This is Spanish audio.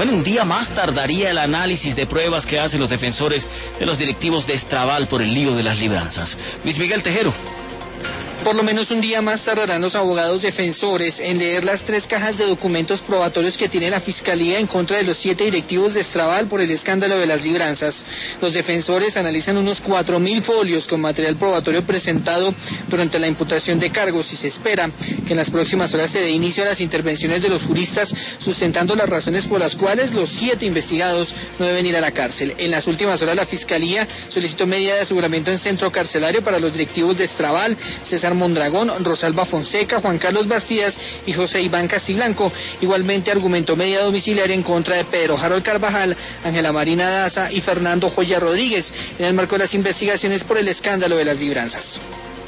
Bueno, un día más tardaría el análisis de pruebas que hacen los defensores de los directivos de Estrabal por el lío de las libranzas. Luis Miguel Tejero. Por lo menos un día más tardarán los abogados defensores en leer las 3 cajas de documentos probatorios que tiene la Fiscalía en contra de los 7 directivos de Estrabal por el escándalo de las libranzas. Los defensores analizan unos 4.000 folios con material probatorio presentado durante la imputación de cargos y se espera que en las próximas horas se dé inicio a las intervenciones de los juristas sustentando las razones por las cuales los 7 investigados no deben ir a la cárcel. En las últimas horas la Fiscalía solicitó medida de aseguramiento en centro carcelario para los directivos de Estrabal, César Mondragón, Rosalba Fonseca, Juan Carlos Bastidas y José Iván Castiblanco. Igualmente argumentó medida domiciliaria en contra de Pedro Harold Carvajal, Ángela Marina Daza y Fernando Joya Rodríguez en el marco de las investigaciones por el escándalo de las libranzas.